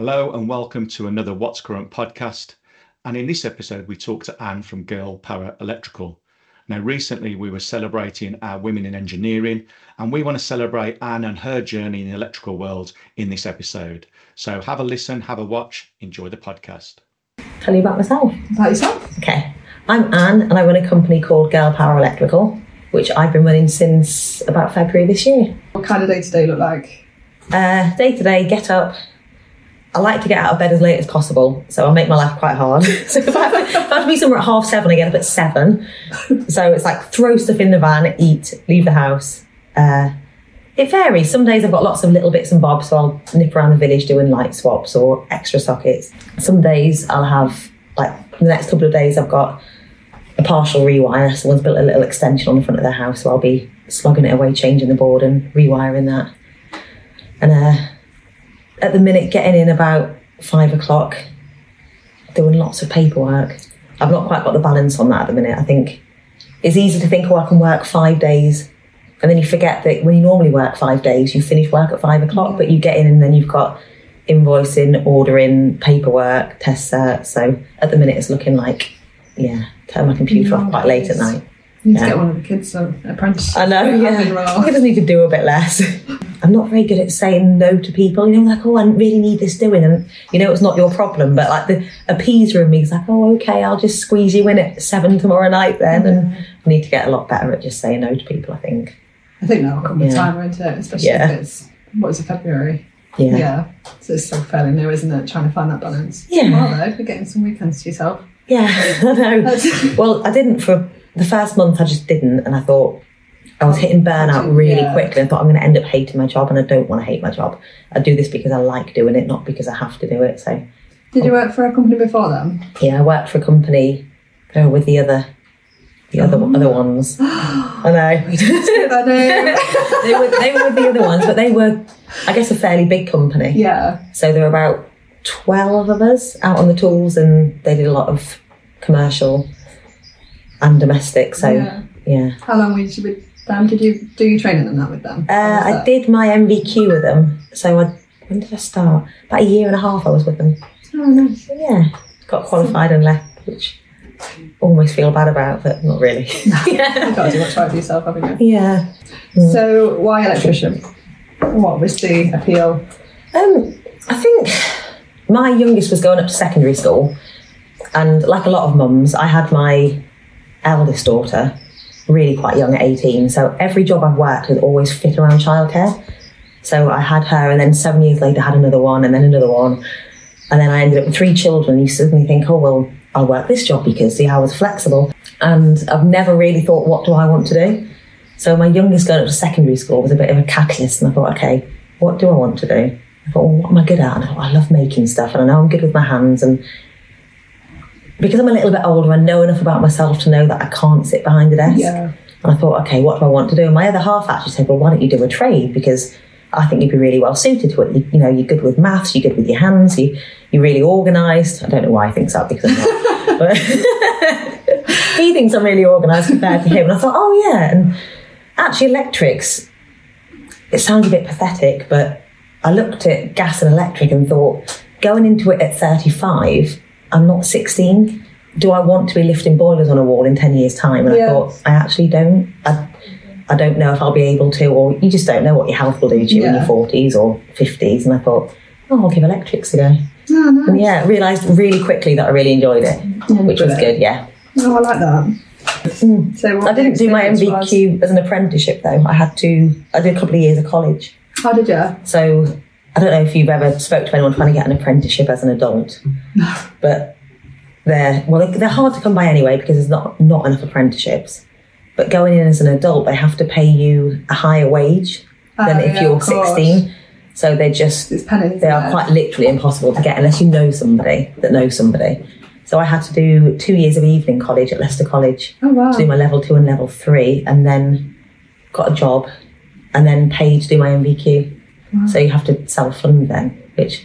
Hello and welcome to another What's Current podcast. And in this episode, we talked to Anne from Girl Power Electrical. Now, recently we were celebrating our Women in Engineering, and we want to celebrate Anne and her journey in the electrical world in this episode. So have a listen, have a watch, enjoy the podcast. Tell you about myself. About yourself? Okay. I'm Anne and I run a company called Girl Power Electrical, which I've been running since about February this year. What kind of day-to-day look like? Day-to-day, get up. I like to get out of bed as late as possible, so I make my life quite hard. So if I have to be somewhere at 7:30, I get up at 7. So it's like throw stuff in the van, eat, leave the house. It varies. Some days I've got lots of little bits and bobs, so I'll nip around the village doing light swaps or extra sockets. Some days I'll have, like the next couple of days, I've got a partial rewire. Someone's built a little extension on the front of their house, so I'll be slogging it away, changing the board and rewiring that. And at the minute, getting in about 5 o'clock, doing lots of paperwork. I've not quite got the balance on that at the minute. I think it's easy to think, I can work 5 days. And then you forget that when you normally work 5 days, you finish work at 5 o'clock, but you get in and then you've got invoicing, ordering, paperwork, test certs. So at the minute, it's looking like, turn my computer off quite late at night. You need to get one of the kids an apprentice. I know, I just need to do a bit less. I'm not very good at saying no to people, like, I really need this doing. And, it's not your problem. But like the appeaser in me is like, okay, I'll just squeeze you in at 7 tomorrow night then. And I need to get a lot better at just saying no to people, I think. I think that'll come with time, won't it? Especially if it's, February? Yeah. So it's still fairly new, isn't it? Trying to find that balance. Yeah. Well, though, you're getting some weekends to yourself. Yeah, I know. Well, I didn't for the first month, I just didn't. And I thought I was hitting burnout really quickly. I thought I'm going to end up hating my job, and I don't want to hate my job. I do this because I like doing it, not because I have to do it. So, did you work for a company before then? Yeah, I worked for a company with the other ones. I know. they were with the other ones, but they were, I guess, a fairly big company. Yeah. So there were about 12 of us out on the tools, and they did a lot of commercial and domestic. So yeah. How long were you with them? Did you do your training and that with them? I did my MVQ with them. So when did I start? About 1.5 years I was with them. Oh, nice. So, got qualified and left, which almost feel bad about, but not really. You've got to do what's right for yourself, haven't you? Yeah. So why electrician? What was the appeal? I think my youngest was going up to secondary school, and like a lot of mums, I had my eldest daughter really quite young at 18, so every job I've worked has always fit around childcare. So I had her, and then 7 years later had another one, and then another one, and then I ended up with 3 children. You suddenly think, I'll work this job because the hours are flexible. And I've never really thought, what do I want to do? So my youngest going up to secondary school was a bit of a catalyst, and I thought, okay, what do I want to do? I thought, what am I good at? And I thought, I love making stuff, and I know I'm good with my hands, and because I'm a little bit older, I know enough about myself to know that I can't sit behind a desk. Yeah. And I thought, okay, what do I want to do? And my other half actually said, well, why don't you do a trade? Because I think you'd be really well suited to it. You're good with maths, you're good with your hands, you're really organised. I don't know why he thinks that, because I'm not. But he thinks I'm really organised compared to him. And I thought, and actually electrics, it sounds a bit pathetic, but I looked at gas and electric and thought, going into it at 35, I'm not 16. Do I want to be lifting boilers on a wall in 10 years' time? And I thought, I actually don't. I don't know if I'll be able to, or you just don't know what your health will do to you in your 40s or 50s. And I thought, I'll give electrics a go. Oh, nice. And realised really quickly that I really enjoyed it, which was good, Oh, I like that. So I didn't do my MVQ as an apprenticeship, though. I did a couple of years of college. How did you? So I don't know if you've ever spoke to anyone trying to get an apprenticeship as an adult, but they're hard to come by anyway, because there's not enough apprenticeships. But going in as an adult, they have to pay you a higher wage than if you're 16. So they are quite literally impossible to get unless you know somebody that knows somebody. So I had to do 2 years of evening college at Leicester College to do my level 2 and level 3, and then got a job and then paid to do my MVQ. Wow. So you have to self-fund then, which,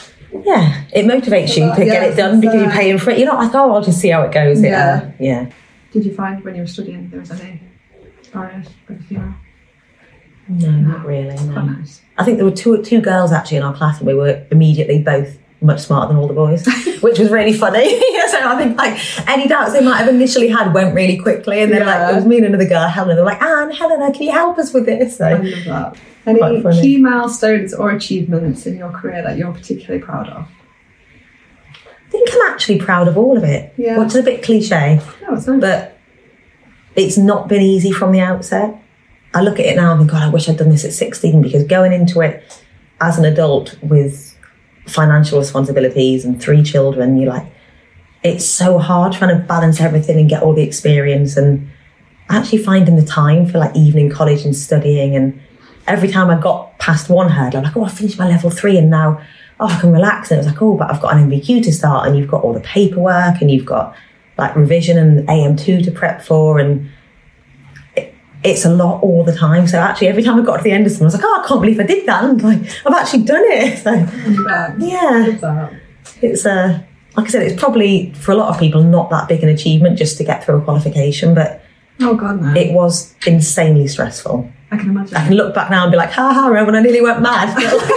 it motivates you to get it done because you're paying for it. You're not like, I'll just see how it goes. Did you find when you were studying there was any barriers with the female? No, not really. No. Nice. I think there were two girls actually in our class, and we were immediately both much smarter than all the boys, which was really funny. So I think like any doubts they might have initially had went really quickly, and then like it was me and another girl, Helena. They were like, Anne, Helena, can you help us with this? So, I love that. Any key milestones or achievements in your career that you're particularly proud of? I think I'm actually proud of all of it. Yeah. Which is a bit cliche. No, it's nice. But it's not been easy from the outset. I look at it now and think, God, I wish I'd done this at 16, because going into it as an adult with financial responsibilities and 3 children, you're like, it's so hard trying to balance everything and get all the experience, and actually finding the time for like evening college and studying. And every time I got past one hurdle, I'm like, oh, I finished my level 3 and now, oh, I can relax. And it was like, oh, but I've got an MVQ to start, and you've got all the paperwork, and you've got like revision and AM2 to prep for, and it's a lot all the time. So actually every time I got to the end of something, I was like, oh, I can't believe I did that. And like, I've actually done it. So yeah, it's like I said, it's probably for a lot of people not that big an achievement just to get through a qualification, but oh god, no, it was insanely stressful. I can imagine. I can look back now and be like, remember when I nearly went mad?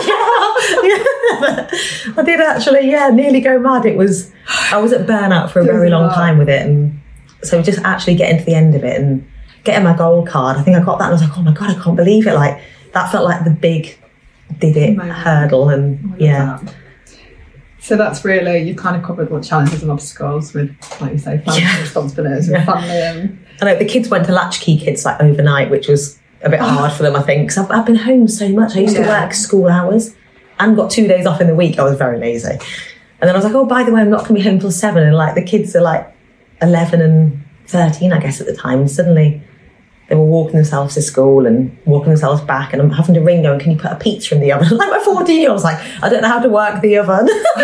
I did actually, nearly go mad. I was at burnout for a very long time with it, and so just actually getting to the end of it and getting my gold card, I think I got that and I was like, oh my god, I can't believe it. Like that felt like the big did it hurdle, and that. So that's really, you kind of covered what challenges and obstacles with, like you say, family responsibilities with family. And I know the kids went to Latchkey Kids like overnight, which was a bit hard for them, I think, because I've been home so much. I used to work school hours and got 2 days off in the week. I was very lazy. And then I was like, oh, by the way, I'm not going to be home till 7. And like the kids are like 11 and 13, I guess, at the time. And suddenly they were walking themselves to school and walking themselves back, and I'm having to ring going, can you put a pizza in the oven? Like my 14-year-old was like, I don't know how to work the oven.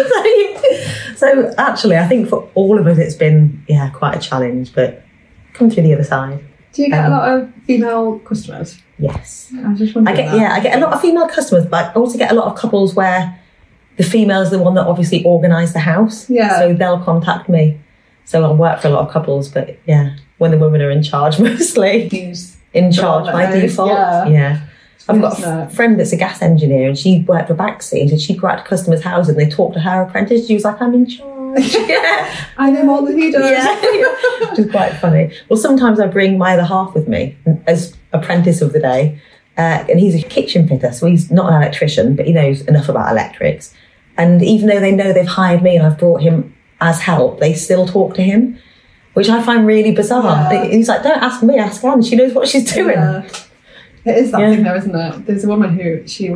So actually, I think for all of us, it's been, quite a challenge, but come through the other side. Do you get a lot of female customers? Yes. I was just wondering I get a lot of female customers, but I also get a lot of couples where the female is the one that obviously organised the house. Yeah. So they'll contact me. So I'll work for a lot of couples, but when the women are in charge mostly. Who's in charge by default? Yeah. I've got a friend that's a gas engineer, and she worked for Baxi, and she'd go out to customers' houses and they talked to her apprentice. She was like, I'm in charge. I know more than he does. Which is quite funny. Well, sometimes I bring my other half with me as apprentice of the day, and he's a kitchen fitter, so he's not an electrician, but he knows enough about electrics. And even though they know they've hired me and I've brought him as help, they still talk to him, which I find really bizarre. Yeah. He's like, don't ask me, ask Anne. She knows what she's doing. Yeah. It is that thing though, isn't it? There's a woman who, she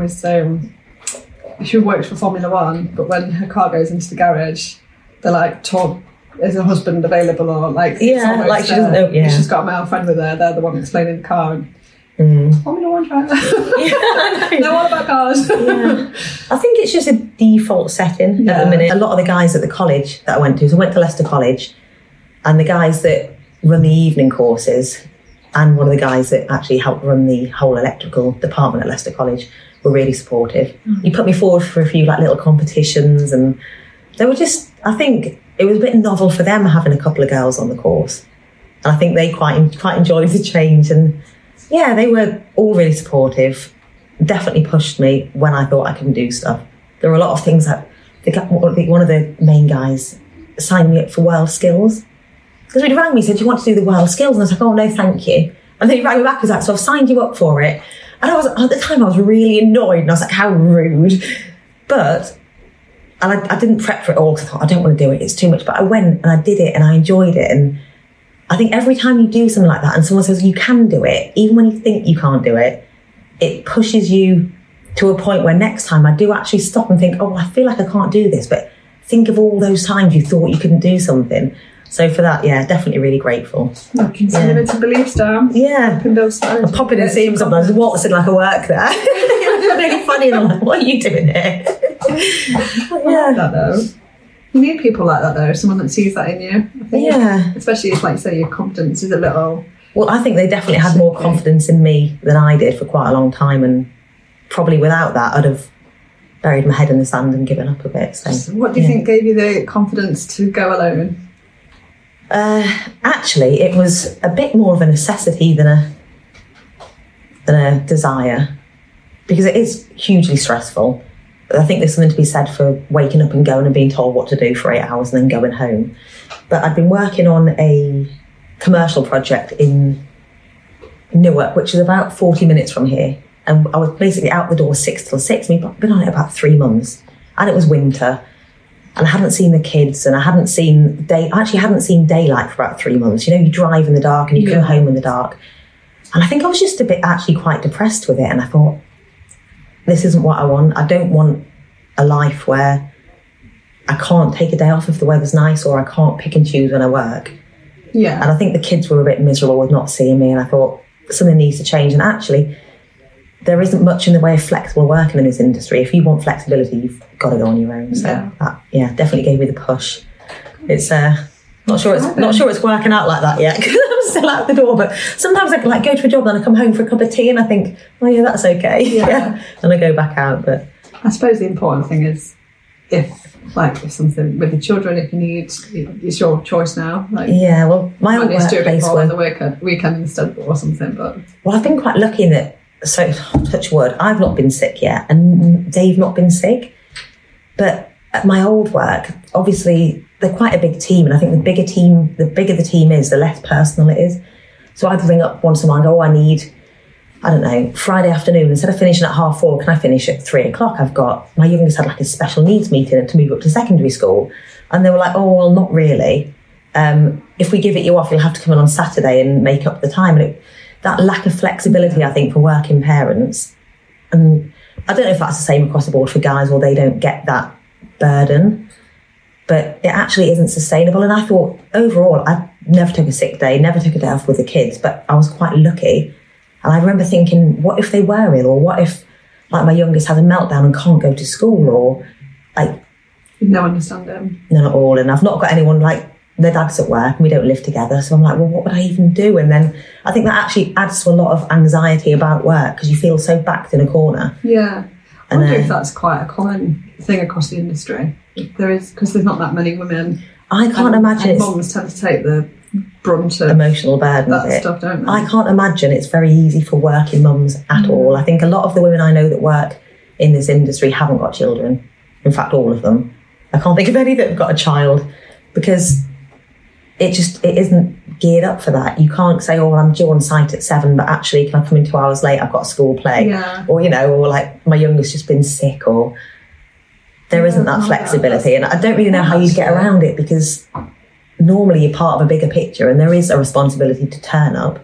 worked for Formula One, but when her car goes into the garage, they're like, talk, is her husband available? Or like, like she doesn't know. Yeah. She's got a male friend with her, they're the one explaining the car. Formula One driver. Know all about cars. I think it's just a default setting at the minute. A lot of the guys at the college that I went to, so I went to Leicester College, and the guys that run the evening courses and one of the guys that actually helped run the whole electrical department at Leicester College were really supportive. You put me forward for a few like little competitions, and they were just, I think it was a bit novel for them having a couple of girls on the course, and I think they quite enjoyed the change. And they were all really supportive, definitely pushed me when I thought I couldn't do stuff. There were a lot of things that one of the main guys signed me up for World Skills. Because he rang me and said, do you want to do the World Skills? And I was like, oh, no, thank you. And then he rang me back and was like, so I've signed you up for it. And at the time, I was really annoyed. And I was like, how rude. But, and I didn't prep for it all because I thought, I don't want to do it. It's too much. But I went and I did it and I enjoyed it. And I think every time you do something like that and someone says you can do it, even when you think you can't do it, it pushes you to a point where next time I do actually stop and think, oh, I feel like I can't do this. But think of all those times you thought you couldn't do something. So for that, definitely really grateful. Consider limited beliefs down. I pop in and see him sometimes waltzing like I work there. It's really funny, and I'm like, what are you doing here? I love that though. You need people like that though, someone that sees that in you. I think, especially if, like you say, your confidence is a little... Well, I think they definitely had more confidence in me than I did for quite a long time, and probably without that, I'd have buried my head in the sand and given up a bit. So what do you think gave you the confidence to go alone? Actually, it was a bit more of a necessity than a than a desire, because it is hugely stressful. I think there's something to be said for waking up and going and being told what to do for 8 hours and then going home. But I'd been working on a commercial project in Newark, which is about 40 minutes from here. And I was basically out the door 6 till 6. We've been on it about 3 months. And it was winter. And I hadn't seen the kids, and I hadn't seen daylight for about 3 months. You know, you drive in the dark and you come home in the dark. And I think I was just a bit actually quite depressed with it. And I thought, this isn't what I want. I don't want a life where I can't take a day off if the weather's nice, or I can't pick and choose when I work. Yeah. And I think the kids were a bit miserable with not seeing me, and I thought something needs to change. And actually, there isn't much in the way of flexible working in this industry. If you want flexibility, you've got to go on your own. So that, definitely gave me the push. It's not sure it's working out like that yet, because I'm still out the door. But sometimes I like go to a job, then I come home for a cup of tea, and I think, oh yeah, that's okay. Yeah. And I go back out. But I suppose the important thing is if something with the children, if you need, it's your choice now. Well, my old workplace on the weekend instead or something. But I've been quite lucky in that. So touch wood, I've not been sick yet, and they've not been sick. But at my old work, obviously they're quite a big team, and I think the bigger the team is, the less personal it is. So I'd ring up once a while and go, I need, I don't know, Friday afternoon, instead of finishing at 4:30, can I finish at 3:00? I've got, my youngest had like a special needs meeting to move up to secondary school. And they were like, oh, well, not really. If we give it you off, you'll have to come in on Saturday and make up the time. And that lack of flexibility, I think, for working parents. And I don't know if that's the same across the board for guys, or they don't get that burden. But it actually isn't sustainable. And I thought, overall, I never took a sick day, never took a day off with the kids, but I was quite lucky. And I remember thinking, what if they were ill? Or what if, like, my youngest has a meltdown and can't go to school? Or, like... No understanding. None at all. And I've not got anyone, like, their dad's at work and we don't live together. So I'm like, well, what would I even do? And then I think that actually adds to a lot of anxiety about work, because you feel so backed in a corner. Yeah. I wonder if that's quite a common thing across the industry. There is, because there's not that many women. I can't imagine it's... mums tend to take the brunt of emotional burden of it. Stuff, don't they? I can't imagine it's very easy for working mums at all. I think a lot of the women I know that work in this industry haven't got children. In fact, all of them. I can't think of any that have got a child, because it isn't geared up for that. You can't say, oh, well, I'm due on site at 7, but actually, can I come in 2 hours late? I've got a school play. Yeah. Or, or like my youngest just been sick, or there isn't that flexibility. And I don't really know how you'd get around it, because normally you're part of a bigger picture and there is a responsibility to turn up.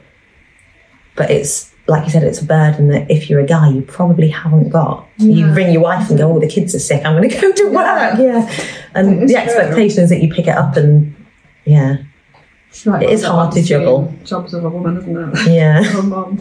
But it's, like you said, it's a burden that if you're a guy, you probably haven't got. You ring your wife and go, oh, the kids are sick, I'm going to go to work. Yeah. And the expectation is that you pick it up, and it's like it is hard to juggle. Jobs of a woman, isn't it? Yeah. Or a mum.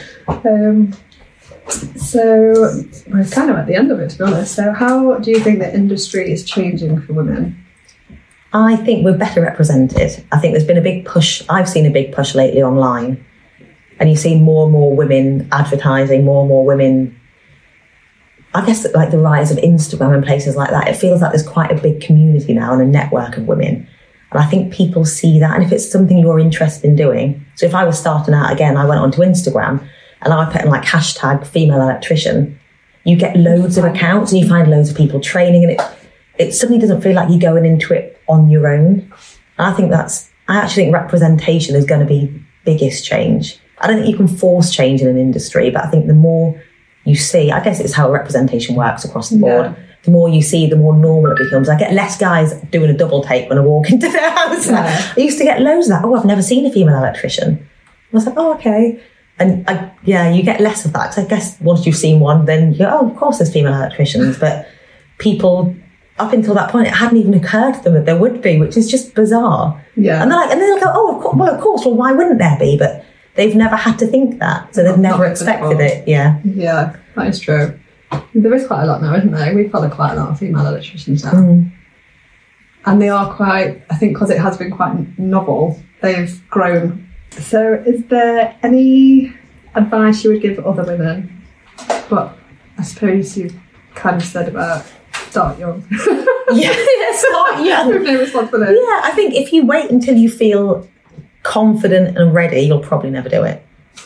So we're kind of at the end of it, to be honest. So how do you think the industry is changing for women? I think we're better represented. I think there's been a big push. I've seen a big push lately online, and you see more and more women advertising, more and more women. I guess like the rise of Instagram and places like that, it feels like there's quite a big community now and a network of women. And I think people see that. And if it's something you're interested in doing, so if I was starting out again, I went onto Instagram and I put in like hashtag female electrician, you get loads of accounts and you find loads of people training, and it suddenly doesn't feel like you're going into it on your own. And I actually think representation is going to be biggest change. I don't think you can force change in an industry, but I think the more you see, I guess it's how representation works across the board. Yeah. The more you see, the more normal it becomes. I get less guys doing a double take when I walk into their house. Yeah. I used to get loads of that. Oh, I've never seen a female electrician. I was like, oh, okay. And you get less of that. Because I guess once you've seen one, then you go, oh, of course there's female electricians. But people, up until that point, it hadn't even occurred to them that there would be, which is just bizarre. Yeah. And they'll go, oh, of course. Well, why wouldn't there be? But they've never had to think that. So they've never expected it. Yeah. Yeah, that is true. There is quite a lot now, isn't there? We've got quite a lot of female electricians now. And they are quite, I think because it has been quite novel, they've grown. So is there any advice you would give other women? But I suppose you kind of said about start young. Start young. With no responsibility. Yeah, I think if you wait until you feel confident and ready, you'll probably never do it.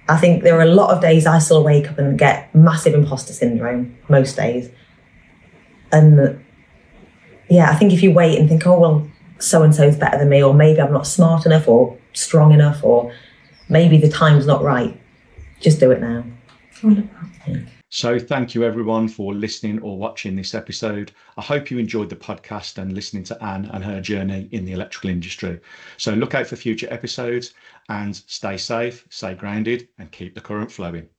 I think there are a lot of days I still wake up and get massive imposter syndrome, most days. And yeah, I think if you wait and think, oh, well, so-and-so's better than me, or maybe I'm not smart enough or strong enough, or maybe the time's not right, just do it now. Wonderful. So thank you everyone for listening or watching this episode. I hope you enjoyed the podcast and listening to Anne and her journey in the electrical industry. So look out for future episodes and stay safe, stay grounded and keep the current flowing.